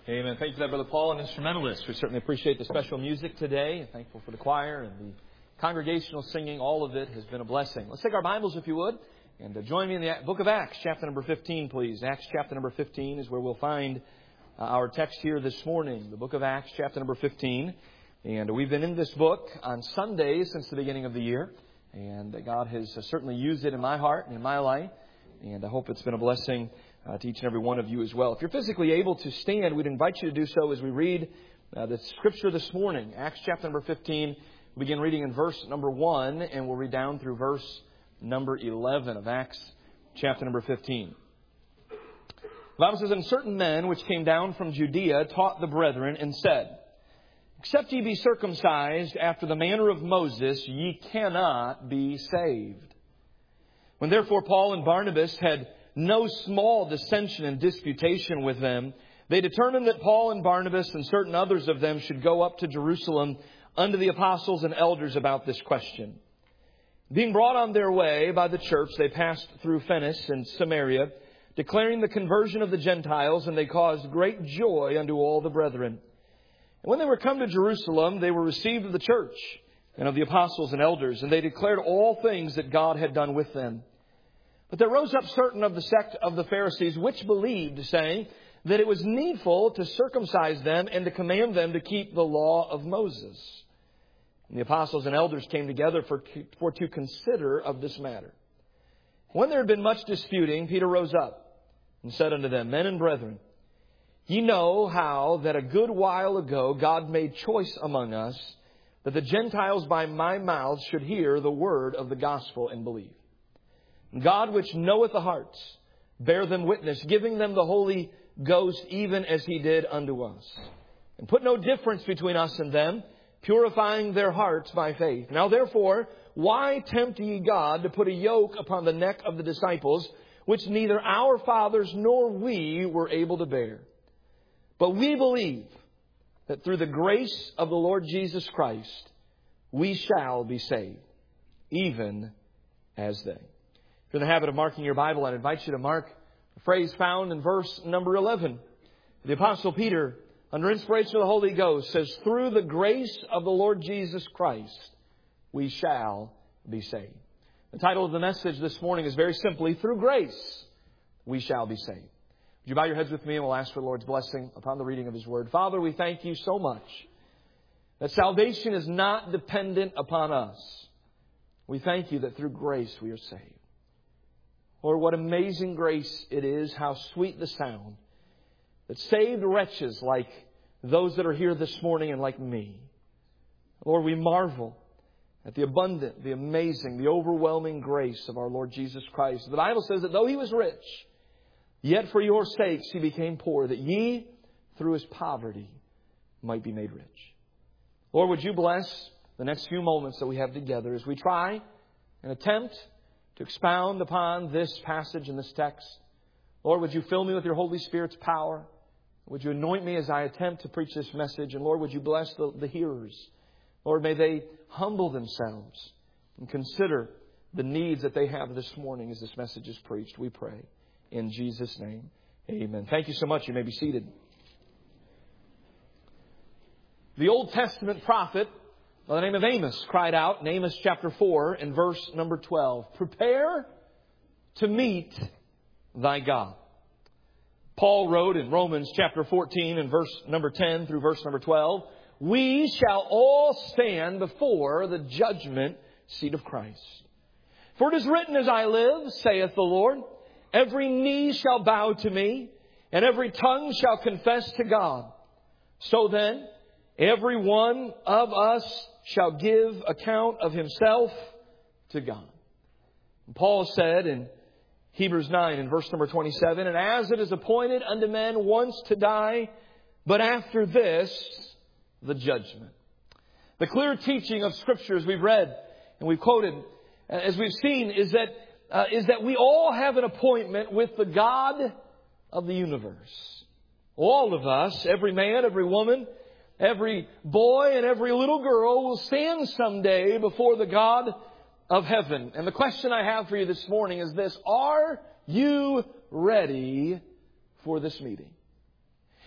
Amen. Thank you for that, Brother Paul, an instrumentalist. We certainly appreciate the special music today. Thankful for the choir and the congregational singing. All of it has been a blessing. Let's take our Bibles, if you would, and join me in the book of Acts, chapter number 15, please. Acts chapter number 15 is where we'll find our text here this morning. The book of Acts, chapter number 15. And we've been in this book on Sundays since the beginning of the year. And God has certainly used it in my heart and in my life. And I hope it's been a blessing to each and every one of you as well. If you're physically able to stand, we'd invite you to do so as we read the Scripture this morning. Acts chapter number 15. We'll begin reading in verse number 1, and we'll read down through verse number 11 of Acts chapter number 15. The Bible says, "And certain men which came down from Judea taught the brethren and said, Except ye be circumcised after the manner of Moses, ye cannot be saved. When therefore Paul and Barnabas had no small dissension and disputation with them, they determined that Paul and Barnabas and certain others of them should go up to Jerusalem unto the apostles and elders about this question. Being brought on their way by the church, they passed through Phoenice and Samaria, declaring the conversion of the Gentiles, and they caused great joy unto all the brethren. And when they were come to Jerusalem, they were received of the church and of the apostles and elders, and they declared all things that God had done with them. But there rose up certain of the sect of the Pharisees which believed, saying that it was needful to circumcise them and to command them to keep the law of Moses. And the apostles and elders came together for to consider of this matter. When there had been much disputing, Peter rose up and said unto them, Men and brethren, ye know how that a good while ago God made choice among us, that the Gentiles by my mouth should hear the word of the gospel and believe. God, which knoweth the hearts, bear them witness, giving them the Holy Ghost, even as He did unto us. And put no difference between us and them, purifying their hearts by faith. Now therefore, why tempt ye God to put a yoke upon the neck of the disciples, which neither our fathers nor we were able to bear? But we believe that through the grace of the Lord Jesus Christ, we shall be saved, even as they." If you're in the habit of marking your Bible, I'd invite you to mark the phrase found in verse number 11. The Apostle Peter, under inspiration of the Holy Ghost, says, "Through the grace of the Lord Jesus Christ, we shall be saved." The title of the message this morning is very simply, "Through grace, we shall be saved." Would you bow your heads with me and we'll ask for the Lord's blessing upon the reading of His Word. Father, we thank You so much that salvation is not dependent upon us. We thank You that through grace we are saved. Lord, what amazing grace it is, how sweet the sound that saved wretches like those that are here this morning and like me. Lord, we marvel at the abundant, the amazing, the overwhelming grace of our Lord Jesus Christ. The Bible says that though He was rich, yet for your sakes He became poor, that ye, through His poverty, might be made rich. Lord, would You bless the next few moments that we have together as we try and attempt to expound upon this passage and this text. Lord, would You fill me with Your Holy Spirit's power? Would You anoint me as I attempt to preach this message? And Lord, would You bless the hearers? Lord, may they humble themselves and consider the needs that they have this morning as this message is preached. We pray in Jesus' name. Amen. Thank you so much. You may be seated. The Old Testament prophet by the name of Amos cried out in Amos chapter 4 and verse number 12, "Prepare to meet thy God." Paul wrote in Romans chapter 14 and verse number 10 through verse number 12, "We shall all stand before the judgment seat of Christ. For it is written, As I live, saith the Lord, every knee shall bow to me, and every tongue shall confess to God. So then, every one of us shall give account of himself to God." And Paul said in Hebrews 9 and verse number 27, "And as it is appointed unto men once to die, but after this, the judgment." The clear teaching of Scripture, as we've read and we've quoted, as we've seen, is that we all have an appointment with the God of the universe. All of us, every man, every woman, every boy and every little girl will stand someday before the God of heaven. And the question I have for you this morning is this: are you ready for this meeting?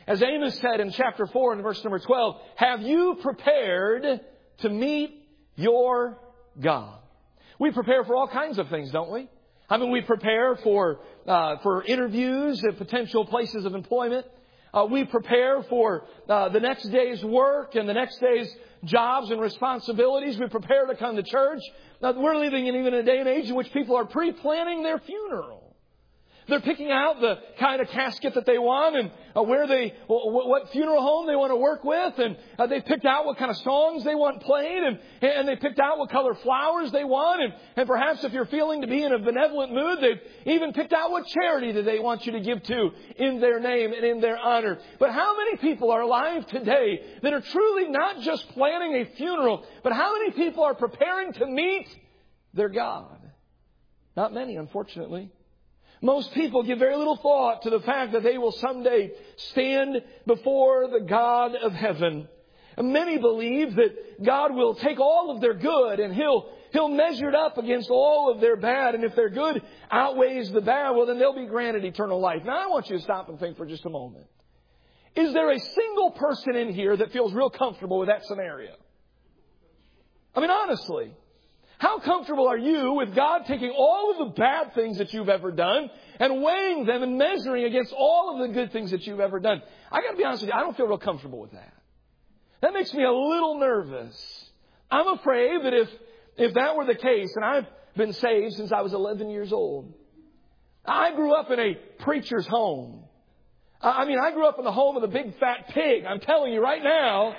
As Amos said in chapter 4 and verse number 12, have you prepared to meet your God? We prepare for all kinds of things, don't we? I mean, we prepare for interviews at potential places of employment. We prepare for the next day's work and the next day's jobs and responsibilities. We prepare to come to church. Now, we're living in even a day and age in which people are pre-planning their funeral. They're picking out the kind of casket that they want and what funeral home they want to work with. And they've picked out what kind of songs they want played. And they picked out what color flowers they want. And perhaps if you're feeling to be in a benevolent mood, they've even picked out what charity that they want you to give to in their name and in their honor. But how many people are alive today that are truly not just planning a funeral, but how many people are preparing to meet their God? Not many, unfortunately. Most people give very little thought to the fact that they will someday stand before the God of heaven. And many believe that God will take all of their good and He'll measure it up against all of their bad. And if their good outweighs the bad, well, then they'll be granted eternal life. Now, I want you to stop and think for just a moment. Is there a single person in here that feels real comfortable with that scenario? I mean, honestly. How comfortable are you with God taking all of the bad things that you've ever done and weighing them and measuring against all of the good things that you've ever done? I got to be honest with you, I don't feel real comfortable with that. That makes me a little nervous. I'm afraid that if that were the case, and I've been saved since I was 11 years old. I grew up in a preacher's home. I grew up in the home of the big fat pig. I'm telling you right now.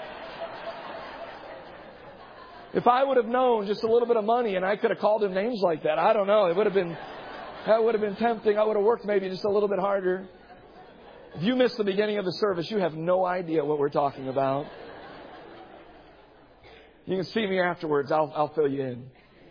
If I would have known just a little bit of money and I could have called him names like that, I don't know. That would have been tempting. I would have worked maybe just a little bit harder. If you missed the beginning of the service, you have no idea what we're talking about. You can see me afterwards. I'll fill you in.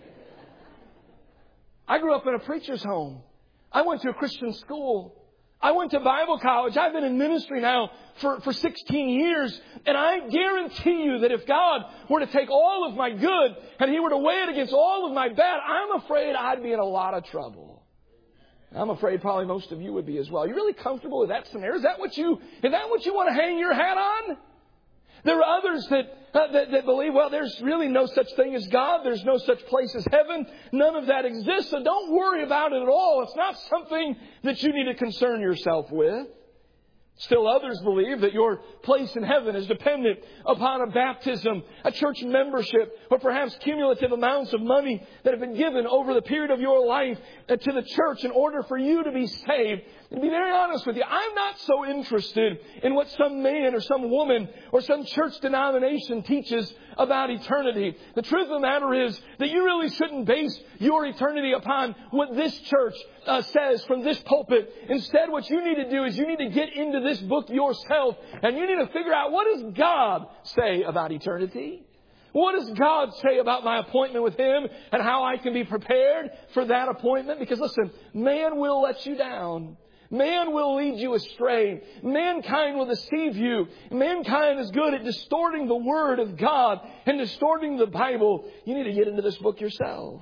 I grew up in a preacher's home. I went to a Christian school. I went to Bible college. I've been in ministry now for 16 years. And I guarantee you that if God were to take all of my good and He were to weigh it against all of my bad, I'm afraid I'd be in a lot of trouble. I'm afraid probably most of you would be as well. Are you really comfortable with that scenario? Is that what you want to hang your hat on? There are others that believe, well, there's really no such thing as God. There's no such place as heaven. None of that exists. So don't worry about it at all. It's not something that you need to concern yourself with. Still others believe that your place in heaven is dependent upon a baptism, a church membership, or perhaps cumulative amounts of money that have been given over the period of your life to the church in order for you to be saved. And to be very honest with you, I'm not so interested in what some man or some woman or some church denomination teaches about eternity. The truth of the matter is that you really shouldn't base your eternity upon what this church says from this pulpit. Instead, what you need to do is you need to get into this book yourself and you need to figure out, what does God say about eternity? What does God say about my appointment with Him and how I can be prepared for that appointment? Because listen, man will let you down. Man will lead you astray. Mankind will deceive you. Mankind is good at distorting the Word of God and distorting the Bible. You need to get into this book yourself.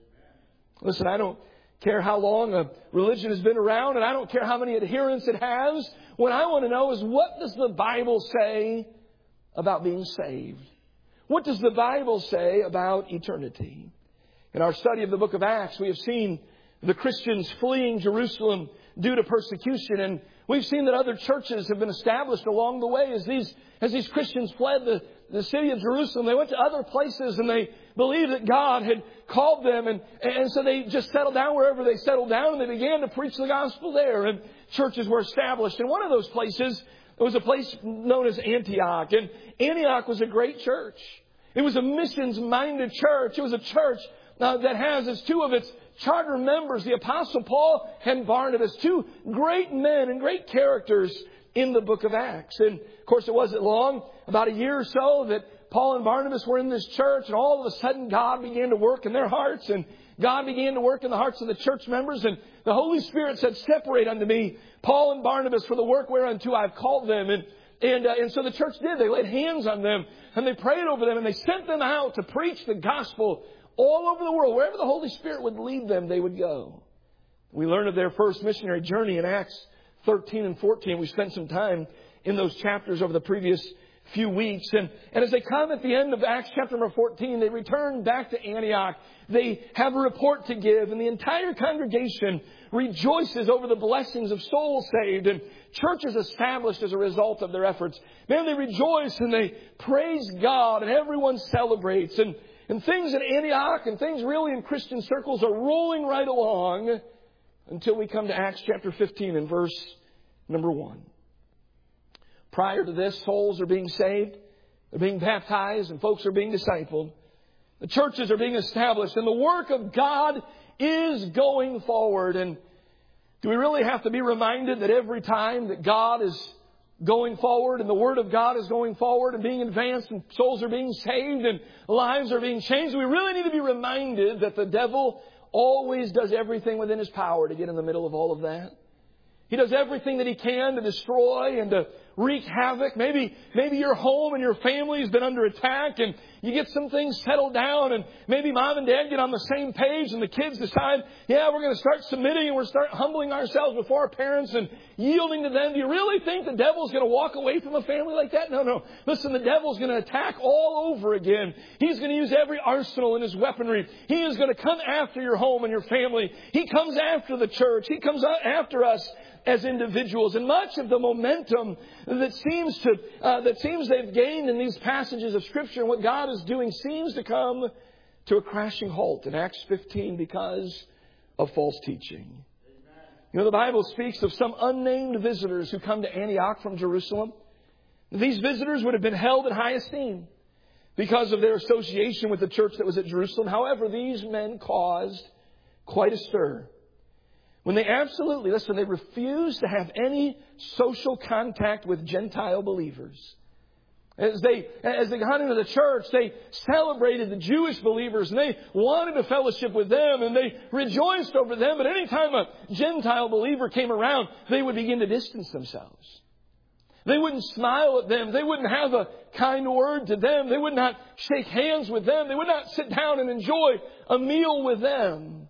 Listen, I don't care how long a religion has been around, and I don't care how many adherents it has. What I want to know is, what does the Bible say about being saved? What does the Bible say about eternity? In our study of the book of Acts, we have seen the Christians fleeing Jerusalem due to persecution. And we've seen that other churches have been established along the way. As these Christians fled the city of Jerusalem, they went to other places and they believed that God had called them. And so they just settled down wherever they settled down, and they began to preach the gospel there. And churches were established. And one of those places was a place known as Antioch. And Antioch was a great church. It was a missions-minded church. It was a church that has as two of its charter members, the Apostle Paul and Barnabas, two great men and great characters in the book of Acts. And of course, it wasn't long, about a year or so, that Paul and Barnabas were in this church, and all of a sudden God began to work in their hearts, and God began to work in the hearts of the church members, and the Holy Spirit said, "Separate unto me Paul and Barnabas for the work whereunto I've called them." And so the church did. They laid hands on them, and they prayed over them, and they sent them out to preach the gospel all over the world. Wherever the Holy Spirit would lead them, they would go. We learn of their first missionary journey in Acts 13 and 14. We spent some time in those chapters over the previous few weeks. And as they come at the end of Acts chapter number 14, they return back to Antioch. They have a report to give, and the entire congregation rejoices over the blessings of souls saved and churches established as a result of their efforts. Man, they rejoice and they praise God, and everyone celebrates. And things in Antioch and things really in Christian circles are rolling right along until we come to Acts chapter 15 and verse number 1. Prior to this, souls are being saved, they're being baptized, and folks are being discipled. The churches are being established, and the work of God is going forward. And do we really have to be reminded that every time that God is going forward and the Word of God is going forward and being advanced and souls are being saved and lives are being changed, we really need to be reminded that the devil always does everything within his power to get in the middle of all of that? He does everything that he can to destroy and to wreak havoc. Maybe your home and your family has been under attack and you get some things settled down, and maybe mom and dad get on the same page and the kids decide, yeah, we're going to start submitting and we're start humbling ourselves before our parents and yielding to them. Do you really think the devil's going to walk away from a family like that? No. Listen, the devil's going to attack all over again. He's going to use every arsenal in his weaponry. He is going to come after your home and your family. He comes after the church. He comes after us as individuals. And much of the momentum that seems they've gained in these passages of Scripture and what God is doing seems to come to a crashing halt in Acts 15 because of false teaching. You know, the Bible speaks of some unnamed visitors who come to Antioch from Jerusalem. These visitors would have been held in high esteem because of their association with the church that was at Jerusalem. However, these men caused quite a stir when they they refused to have any social contact with Gentile believers. As they got into the church, they celebrated the Jewish believers and they wanted to fellowship with them and they rejoiced over them. But any time a Gentile believer came around, they would begin to distance themselves. They wouldn't smile at them. They wouldn't have a kind word to them. They would not shake hands with them. They would not sit down and enjoy a meal with them.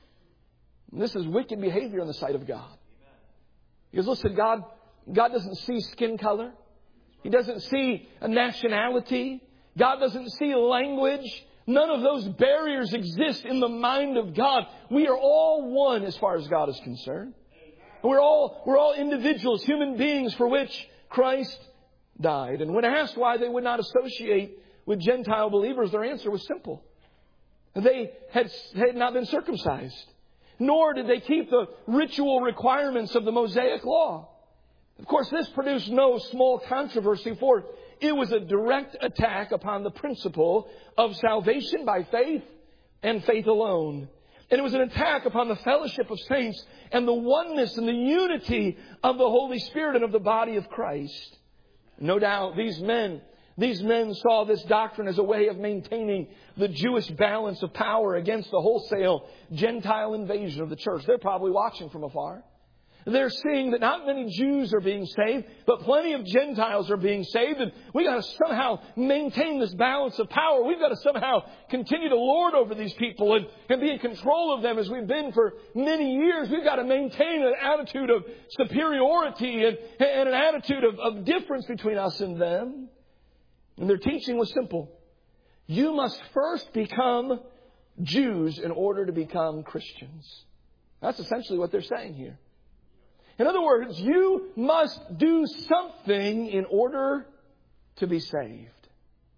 And this is wicked behavior in the sight of God. Because listen, God doesn't see skin color. He doesn't see a nationality. God doesn't see language. None of those barriers exist in the mind of God. We are all one as far as God is concerned. We're all individuals, human beings for which Christ died. And when asked why they would not associate with Gentile believers, their answer was simple. They had not been circumcised. Nor did they keep the ritual requirements of the Mosaic Law. Of course, this produced no small controversy, for it was a direct attack upon the principle of salvation by faith and faith alone. And it was an attack upon the fellowship of saints and the oneness and the unity of the Holy Spirit and of the body of Christ. No doubt these men saw this doctrine as a way of maintaining the Jewish balance of power against the wholesale Gentile invasion of the church. They're probably watching from afar. They're seeing that not many Jews are being saved, but plenty of Gentiles are being saved. And we've got to somehow maintain this balance of power. We've got to somehow continue to lord over these people and be in control of them as we've been for many years. We've got to maintain an attitude of superiority and an attitude of difference between us and them. And their teaching was simple. You must first become Jews in order to become Christians. That's essentially what they're saying here. In other words, you must do something in order to be saved.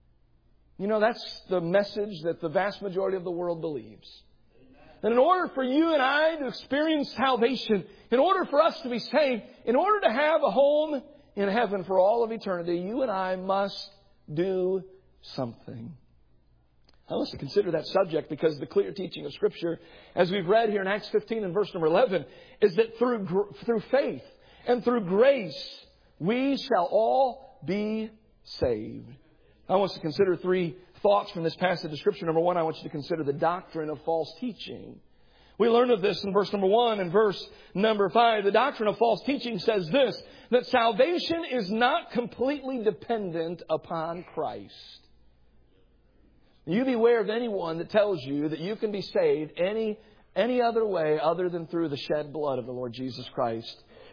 You know, that's the message that the vast majority of the world believes. And in order for you and I to experience salvation, in order for us to be saved, in order to have a home in heaven for all of eternity, you and I must do something. Now let's consider that subject, because the clear teaching of Scripture, as we've read here in Acts 15 and verse number 11, is that through faith and through grace, we shall all be saved. I want us to consider three thoughts from this passage of Scripture. Number one, I want you to consider the doctrine of false teaching. We learn of this in verse number 1 and verse number 5. The doctrine of false teaching says this, that salvation is not completely dependent upon Christ. You beware of anyone that tells you that you can be saved any other way other than through the shed blood of the Lord Jesus Christ.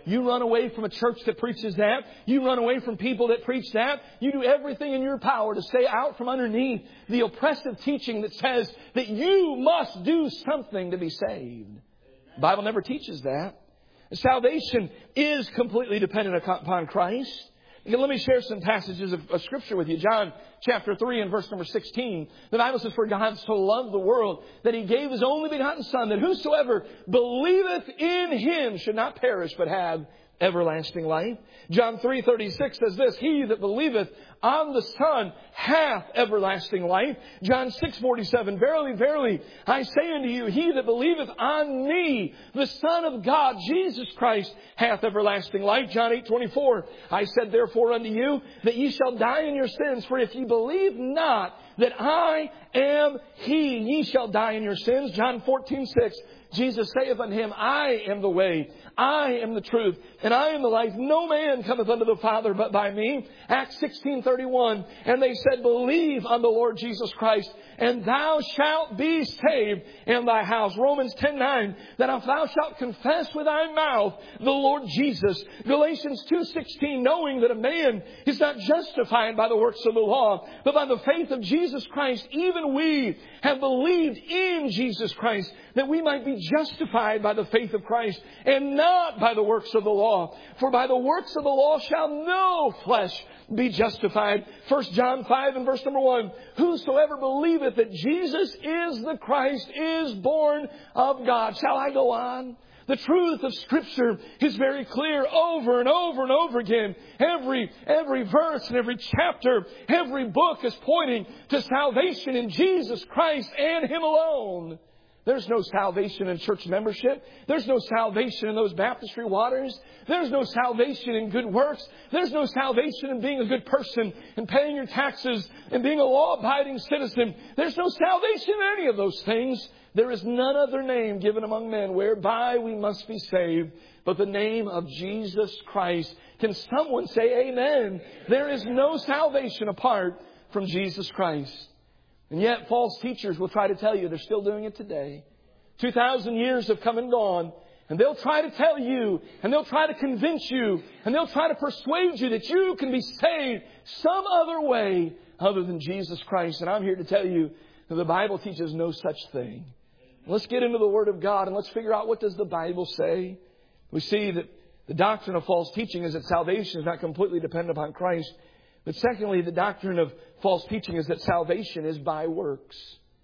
You run away from a church that preaches that. You run away from people that preach that. You do everything in your power to stay out from underneath the oppressive teaching that says that you must do something to be saved. The Bible never teaches that. Salvation is completely dependent upon Christ. Let me share some passages of Scripture with you. John chapter 3 and verse number 16. The Bible says, for God so loved the world that He gave His only begotten Son, that whosoever believeth in Him should not perish but have everlasting life. John 3:36 says this, he that believeth on the Son hath everlasting life. John 6:47, verily, verily, I say unto you, he that believeth on me, the Son of God, Jesus Christ, hath everlasting life. John 8:24, I said therefore unto you, that ye shall die in your sins, for if ye believe not that I am He, ye shall die in your sins. John 14:6, Jesus saith unto him, I am the way, I am the truth, and I am the life. No man cometh unto the Father but by me. Acts 16:31. And they said, believe on the Lord Jesus Christ, and thou shalt be saved in thy house. Romans 10:9. That if thou shalt confess with thy mouth the Lord Jesus. Galatians 2:16. Knowing that a man is not justified by the works of the law, but by the faith of Jesus Christ. Even we have believed in Jesus Christ, that we might be justified by the faith of Christ, and not by the works of the law. For by the works of the law shall no flesh be justified. 1 John 5 and verse number 1. Whosoever believeth that Jesus is the Christ is born of God. Shall I go on? The truth of Scripture is very clear over and over and over again. Every verse and every chapter, every book is pointing to salvation in Jesus Christ and Him alone. There's no salvation in church membership. There's no salvation in those baptistry waters. There's no salvation in good works. There's no salvation in being a good person and paying your taxes and being a law-abiding citizen. There's no salvation in any of those things. There is none other name given among men whereby we must be saved but the name of Jesus Christ. Can someone say amen? There is no salvation apart from Jesus Christ. And yet false teachers will try to tell you, they're still doing it today. 2,000 years have come and gone. And they'll try to tell you, and they'll try to convince you, and they'll try to persuade you that you can be saved some other way other than Jesus Christ. And I'm here to tell you that the Bible teaches no such thing. Let's get into the Word of God and let's figure out, what does the Bible say? We see that the doctrine of false teaching is that salvation is not completely dependent upon Christ. But secondly, the doctrine of false teaching is that salvation is by works.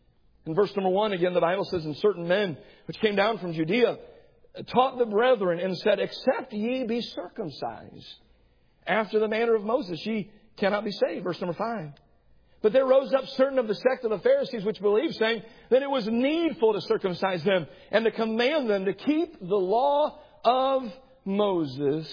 In verse number 1, again, the Bible says, and certain men which came down from Judea taught the brethren and said, except ye be circumcised after the manner of Moses, ye cannot be saved. Verse number 5. But there rose up certain of the sect of the Pharisees which believed, saying that it was needful to circumcise them and to command them to keep the law of Moses.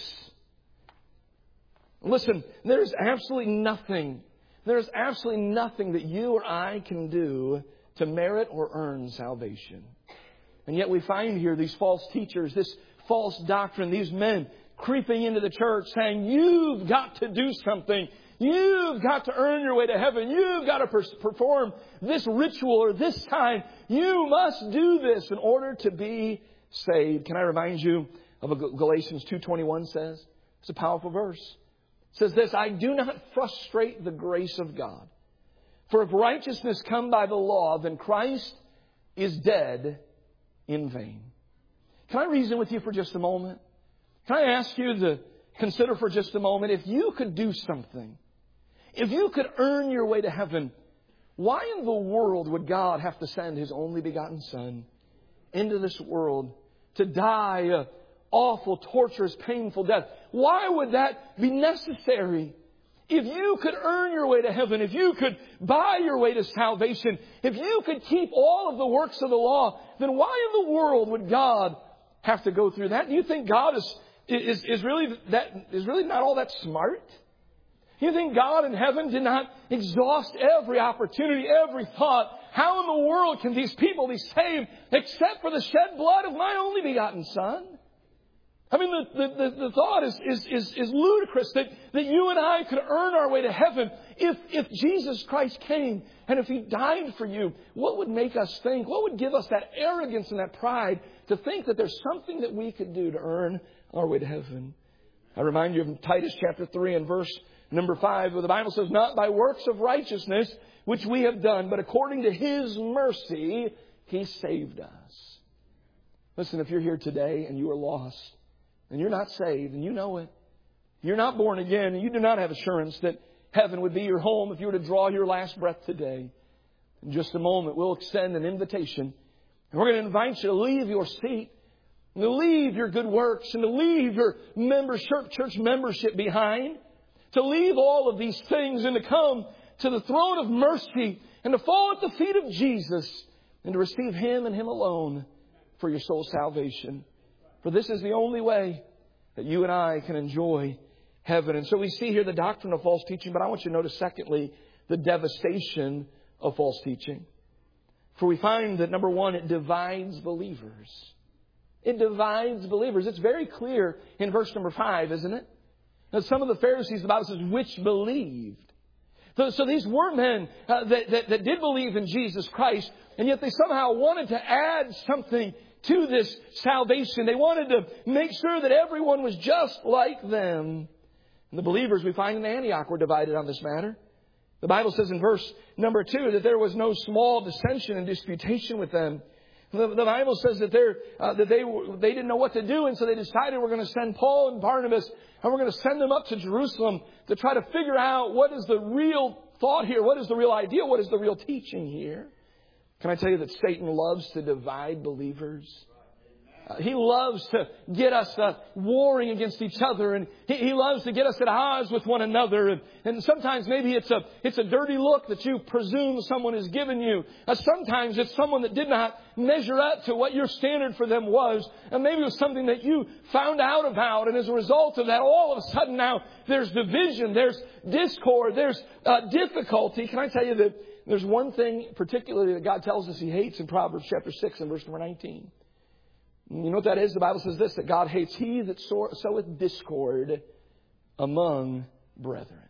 Listen, there's absolutely nothing that you or I can do to merit or earn salvation. And yet we find here these false teachers, this false doctrine, these men creeping into the church saying, you've got to do something. You've got to earn your way to heaven. You've got to perform this ritual or this time. You must do this in order to be saved. Can I remind you of what Galatians 2:21 says? It's a powerful verse. It says this, I do not frustrate the grace of God. For if righteousness come by the law, then Christ is dead in vain. Can I reason with you for just a moment? Can I ask you to consider for just a moment, if you could do something, if you could earn your way to heaven, why in the world would God have to send His only begotten Son into this world to die a awful, torturous, painful death? Why would that be necessary? If you could earn your way to heaven, if you could buy your way to salvation, if you could keep all of the works of the law, then why in the world would God have to go through that? Do you think God is really not all that smart? You think God in heaven did not exhaust every opportunity, every thought? How in the world can these people be saved except for the shed blood of my only begotten Son? I mean, the thought is ludicrous that you and I could earn our way to heaven if Jesus Christ came and if He died for you. What would make us think? What would give us that arrogance and that pride to think that there's something that we could do to earn our way to heaven. I remind you of Titus chapter 3 and verse number 5, where the Bible says, not by works of righteousness which we have done, but according to His mercy, He saved us. Listen, if you're here today and you are lost, and you're not saved, and you know it, you're not born again, and you do not have assurance that heaven would be your home if you were to draw your last breath today, in just a moment, we'll extend an invitation. And we're going to invite you to leave your seat, and to leave your good works, and to leave your church membership behind, to leave all of these things and to come to the throne of mercy and to fall at the feet of Jesus and to receive Him and Him alone for your soul's salvation. For this is the only way that you and I can enjoy heaven. And so we see here the doctrine of false teaching, but I want you to notice, secondly, the devastation of false teaching. For we find that, number one, it divides believers. It divides believers. It's very clear in verse number 5, isn't it? Now, some of the Pharisees, the Bible says, which believed. So these were men that did believe in Jesus Christ, and yet they somehow wanted to add something to this salvation. They wanted to make sure that everyone was just like them. And the believers we find in Antioch were divided on this matter. The Bible says in verse number 2 that there was no small dissension and disputation with them. The Bible says that they didn't know what to do, and so they decided we're going to send Paul and Barnabas, and we're going to send them up to Jerusalem to try to figure out what is the real thought here, what is the real idea, what is the real teaching here. Can I tell you that Satan loves to divide believers? He loves to get us warring against each other, and he loves to get us at odds with one another. And sometimes maybe it's a dirty look that you presume someone has given you. Sometimes it's someone that did not measure up to what your standard for them was, and maybe it was something that you found out about. And as a result of that, all of a sudden now there's division, there's discord, there's difficulty. Can I tell you that there's one thing particularly that God tells us He hates in Proverbs chapter 6 and verse number 19. You know what that is? The Bible says this, that God hates he that soweth discord among brethren.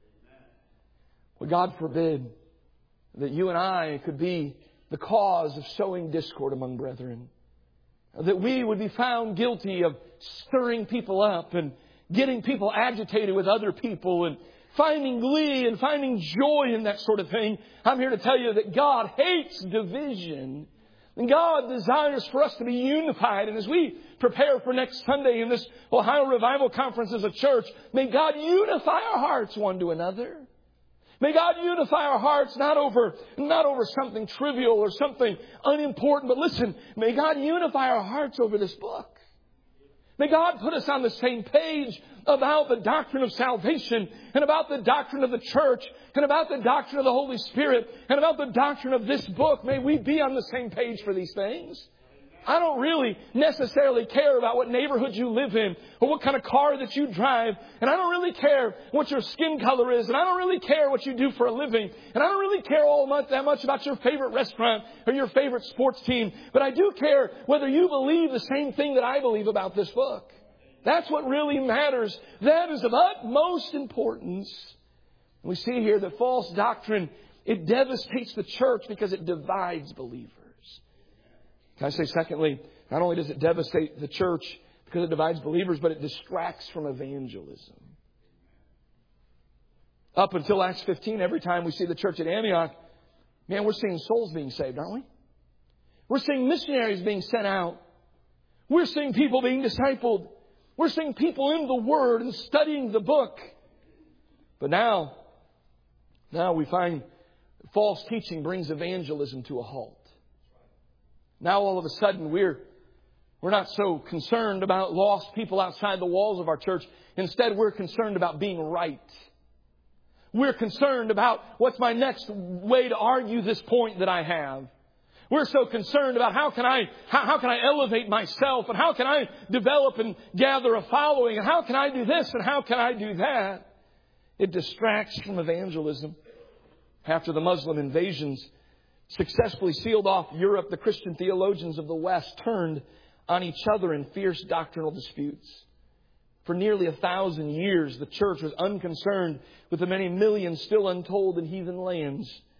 Well, God forbid that you and I could be the cause of sowing discord among brethren. That we would be found guilty of stirring people up and getting people agitated with other people and finding glee and finding joy in that sort of thing. I'm here to tell you that God hates division. And God desires for us to be unified. And as we prepare for next Sunday in this Ohio Revival Conference as a church, may God unify our hearts one to another. May God unify our hearts not over something trivial or something unimportant, but listen, may God unify our hearts over this book. May God put us on the same page about the doctrine of salvation and about the doctrine of the church and about the doctrine of the Holy Spirit and about the doctrine of this book. May we be on the same page for these things. I don't really necessarily care about what neighborhood you live in or what kind of car that you drive. And I don't really care what your skin color is. And I don't really care what you do for a living. And I don't really care that much about your favorite restaurant or your favorite sports team. But I do care whether you believe the same thing that I believe about this book. That's what really matters. That is of utmost importance. We see here that false doctrine, it devastates the church because it divides believers. Can I say secondly, not only does it devastate the church because it divides believers, but it distracts from evangelism. Up until Acts 15, every time we see the church at Antioch, man, we're seeing souls being saved, aren't we? We're seeing missionaries being sent out. We're seeing people being discipled. We're seeing people in the Word and studying the book. But now we find false teaching brings evangelism to a halt. Now all of a sudden we're not so concerned about lost people outside the walls of our church. Instead, we're concerned about being right. We're concerned about what's my next way to argue this point that I have. We're so concerned about how can I elevate myself and how can I develop and gather a following and how can I do this and how can I do that. It distracts from evangelism. After the Muslim invasions successfully sealed off Europe, the Christian theologians of the West turned on each other in fierce doctrinal disputes. For nearly 1,000 years, the church was unconcerned with the many millions still untold in heathen lands.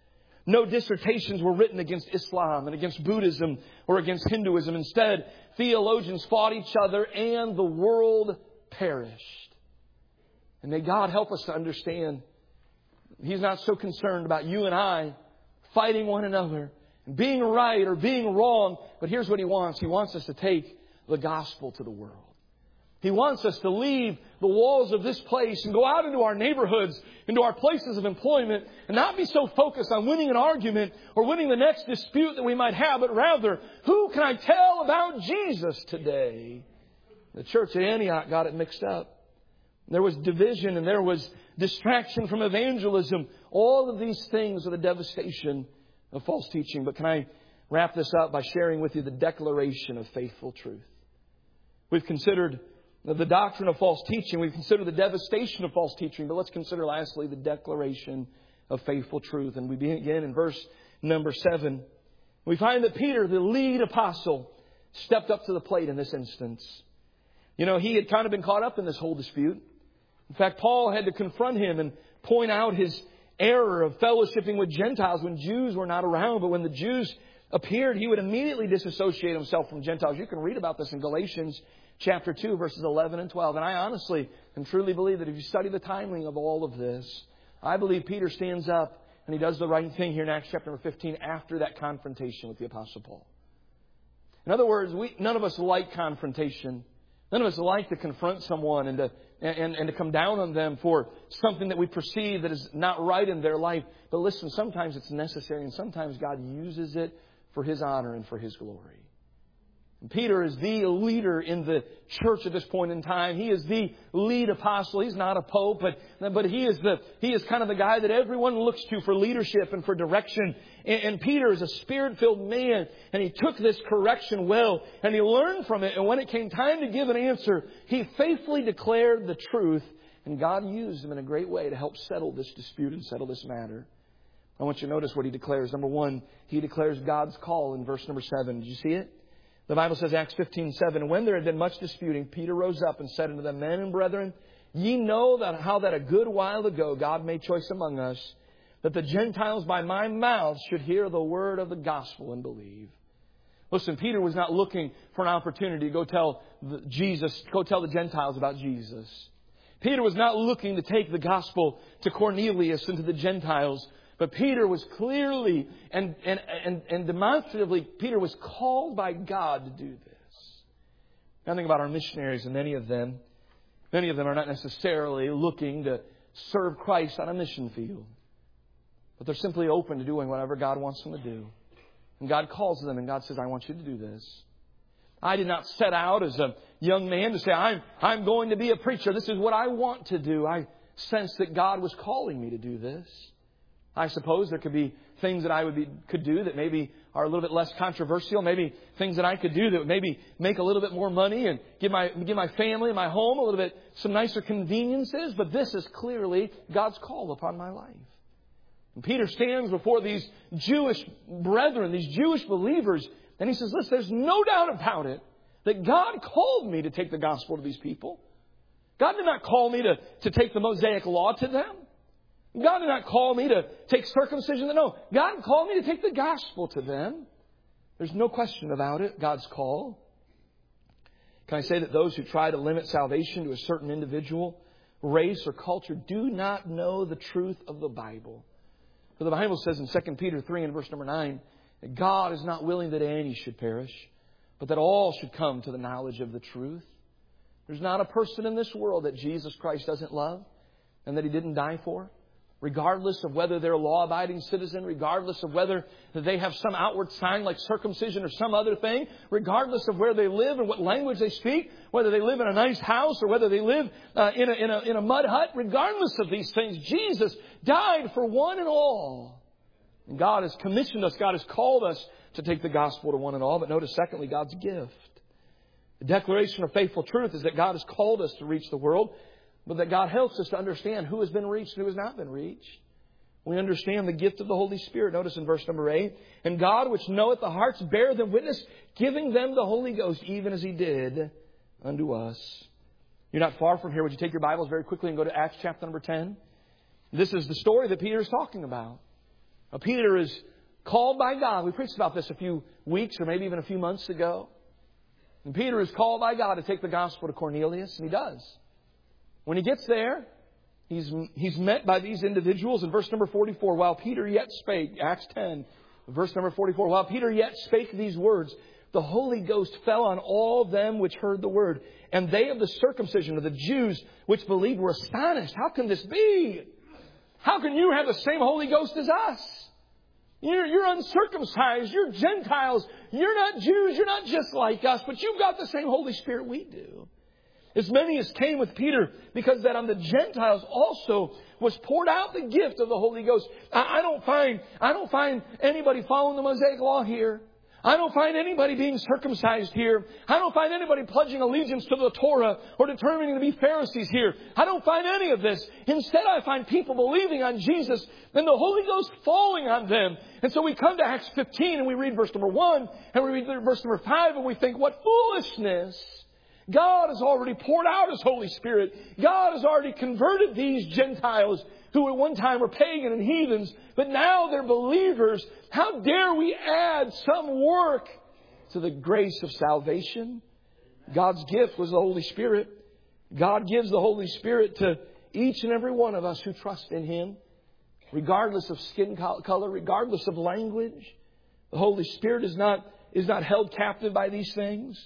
No dissertations were written against Islam and against Buddhism or against Hinduism. Instead, theologians fought each other and the world perished. And may God help us to understand He's not so concerned about you and I fighting one another, being right or being wrong. But here's what He wants. He wants us to take the gospel to the world. He wants us to leave the walls of this place and go out into our neighborhoods, into our places of employment, and not be so focused on winning an argument or winning the next dispute that we might have, but rather, who can I tell about Jesus today? The church at Antioch got it mixed up. There was division and there was distraction from evangelism. All of these things are the devastation of false teaching. But can I wrap this up by sharing with you the declaration of faithful truth? We've considered the doctrine of false teaching. We've considered the devastation of false teaching. But let's consider lastly the declaration of faithful truth. And we begin in verse number 7. We find that Peter, the lead apostle, stepped up to the plate in this instance. You know, he had kind of been caught up in this whole dispute. In fact, Paul had to confront him and point out his error of fellowshipping with Gentiles when Jews were not around. But when the Jews appeared, he would immediately disassociate himself from Gentiles. You can read about this in Galatians chapter 2, verses 11 and 12. And I honestly and truly believe that if you study the timing of all of this, I believe Peter stands up and he does the right thing here in Acts chapter 15 after that confrontation with the Apostle Paul. In other words, none of us like confrontation. None of us like to confront someone and to come down on them for something that we perceive that is not right in their life. But listen, sometimes it's necessary and sometimes God uses it for His honor and for His glory. And Peter is the leader in the church at this point in time. He is the lead apostle. He's not a pope, but he is kind of the guy that everyone looks to for leadership and for direction. And Peter is a Spirit-filled man, and he took this correction well, and he learned from it. And when it came time to give an answer, he faithfully declared the truth, and God used him in a great way to help settle this dispute and settle this matter. I want you to notice what he declares. Number one, he declares God's call in verse number 7. Did you see it? The Bible says, Acts 15:7, when there had been much disputing, Peter rose up and said unto them, Men and brethren, ye know how that a good while ago God made choice among us, that the Gentiles by my mouth should hear the word of the gospel and believe. Listen, Peter was not looking for an opportunity to go tell the Gentiles about Jesus. Peter was not looking to take the gospel to Cornelius and to the Gentiles. But Peter was clearly and demonstratively, Peter was called by God to do this. Now think about our missionaries, and many of them are not necessarily looking to serve Christ on a mission field. But they're simply open to doing whatever God wants them to do. And God calls them, and God says, I want you to do this. I did not set out as a young man to say, I'm going to be a preacher. This is what I want to do. I sensed that God was calling me to do this. I suppose there could be things that I could do that maybe are a little bit less controversial. Maybe things that I could do that would maybe make a little bit more money and give my family and my home a little bit some nicer conveniences. But this is clearly God's call upon my life. And Peter stands before these Jewish brethren, these Jewish believers, and he says, listen, there's no doubt about it that God called me to take the gospel to these people. God did not call me to take the Mosaic law to them. God did not call me to take circumcision. No, God called me to take the gospel to them. There's no question about it, God's call. Can I say that those who try to limit salvation to a certain individual, race, or culture do not know the truth of the Bible? For the Bible says in 2 Peter 3 and verse number 9, that God is not willing that any should perish, but that all should come to the knowledge of the truth. There's not a person in this world that Jesus Christ doesn't love and that He didn't die for. Regardless of whether they're a law-abiding citizen, regardless of whether they have some outward sign like circumcision or some other thing, regardless of where they live and what language they speak, whether they live in a nice house or whether they live in a mud hut, regardless of these things, Jesus died for one and all. And God has commissioned us, God has called us to take the gospel to one and all. But notice, secondly, God's gift. The declaration of faithful truth is that God has called us to reach the world, but that God helps us to understand who has been reached and who has not been reached. We understand the gift of the Holy Spirit. Notice in verse number 8, and God, which knoweth the hearts, bear them witness, giving them the Holy Ghost, even as He did unto us. You're not far from here. Would you take your Bibles very quickly and go to Acts chapter number 10? This is the story that Peter is talking about. Peter is called by God. We preached about this a few weeks or maybe even a few months ago. And Peter is called by God to take the gospel to Cornelius, and he does. When he gets there, he's met by these individuals. In verse number 44, while Peter yet spake, Acts 10, verse number 44, while Peter yet spake these words, the Holy Ghost fell on all them which heard the word. And they of the circumcision, of the Jews which believed, were astonished. How can this be? How can you have the same Holy Ghost as us? You're uncircumcised. You're Gentiles. You're not Jews. You're not just like us. But you've got the same Holy Spirit we do. As many as came with Peter, because that on the Gentiles also was poured out the gift of the Holy Ghost. I don't find anybody following the Mosaic law here. I don't find anybody being circumcised here. I don't find anybody pledging allegiance to the Torah or determining to be Pharisees here. I don't find any of this. Instead, I find people believing on Jesus and the Holy Ghost falling on them. And so we come to Acts 15 and we read verse number 1 and we read verse number 5 and we think, what foolishness! God has already poured out His Holy Spirit. God has already converted these Gentiles who at one time were pagan and heathens, but now they're believers. How dare we add some work to the grace of salvation? God's gift was the Holy Spirit. God gives the Holy Spirit to each and every one of us who trust in Him, regardless of skin color, regardless of language. The Holy Spirit is not held captive by these things.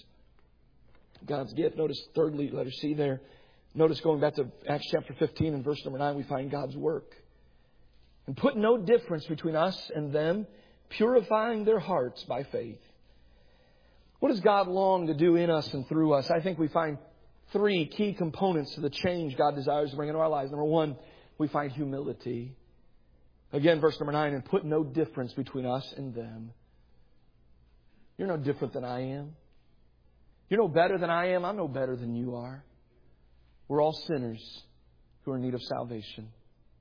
God's gift. Notice thirdly, letter C there. Notice going back to Acts chapter 15 and verse number 9, we find God's work. And put no difference between us and them, purifying their hearts by faith. What does God long to do in us and through us? I think we find three key components to the change God desires to bring into our lives. Number one, we find humility. Again, verse number 9, and put no difference between us and them. You're no different than I am. You're no better than I am. I'm no better than you are. We're all sinners who are in need of salvation.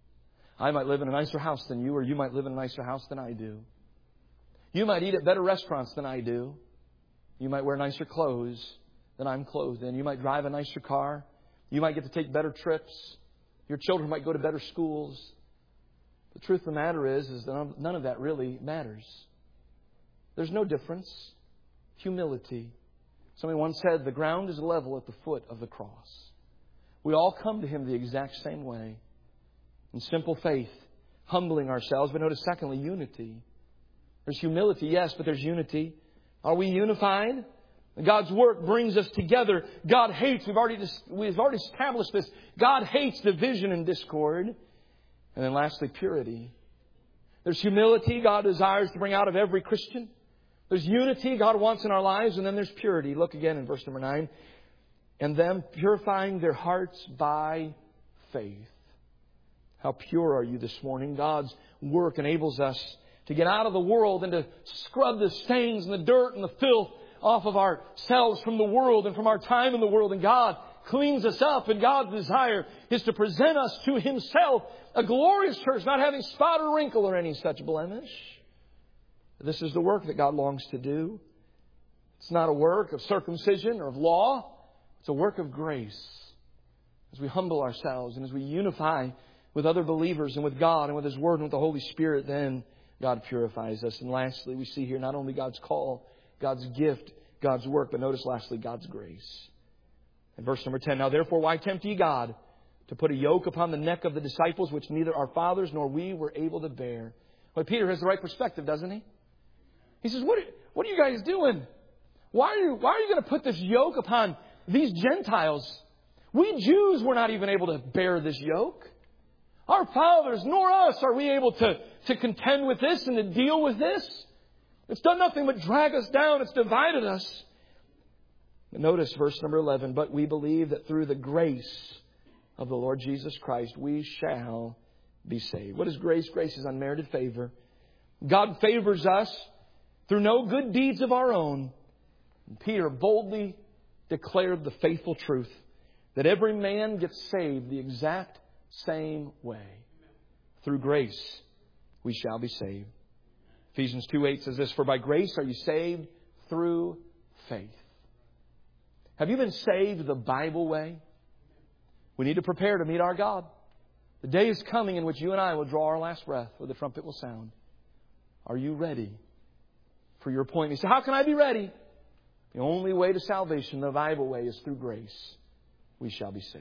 I might live in a nicer house than you, or you might live in a nicer house than I do. You might eat at better restaurants than I do. You might wear nicer clothes than I'm clothed in. You might drive a nicer car. You might get to take better trips. Your children might go to better schools. The truth of the matter is that none of that really matters. There's no difference. Humility. Somebody once said, the ground is level at the foot of the cross. We all come to Him the exact same way. In simple faith, humbling ourselves. But notice, secondly, unity. There's humility, yes, but there's unity. Are we unified? God's work brings us together. God hates, we've already established this, God hates division and discord. And then lastly, purity. There's humility God desires to bring out of every Christian. There's unity God wants in our lives, and then there's purity. Look again in verse number 9. And them purifying their hearts by faith. How pure are you this morning? God's work enables us to get out of the world and to scrub the stains and the dirt and the filth off of ourselves from the world and from our time in the world. And God cleans us up, and God's desire is to present us to Himself, a glorious church, not having spot or wrinkle or any such blemish. This is the work that God longs to do. It's not a work of circumcision or of law. It's a work of grace. As we humble ourselves and as we unify with other believers and with God and with His Word and with the Holy Spirit, then God purifies us. And lastly, we see here not only God's call, God's gift, God's work, but notice lastly, God's grace. In verse number 10, now therefore why tempt ye God to put a yoke upon the neck of the disciples, which neither our fathers nor we were able to bear? Well, Peter has the right perspective, doesn't he? He says, what are you guys doing? Why are you going to put this yoke upon these Gentiles? We Jews were not even able to bear this yoke. Our fathers nor us are we able to contend with this and to deal with this. It's done nothing but drag us down. It's divided us. But notice verse number 11. But we believe that through the grace of the Lord Jesus Christ, we shall be saved. What is grace? Grace is unmerited favor. God favors us through no good deeds of our own. And Peter boldly declared the faithful truth that every man gets saved the exact same way. Through grace, we shall be saved. Ephesians 2:8 says this, for by grace are you saved through faith. Have you been saved the Bible way? We need to prepare to meet our God. The day is coming in which you and I will draw our last breath, where the trumpet will sound. Are you ready for your appointment? You say, how can I be ready? The only way to salvation, the Bible way, is through grace. We shall be saved.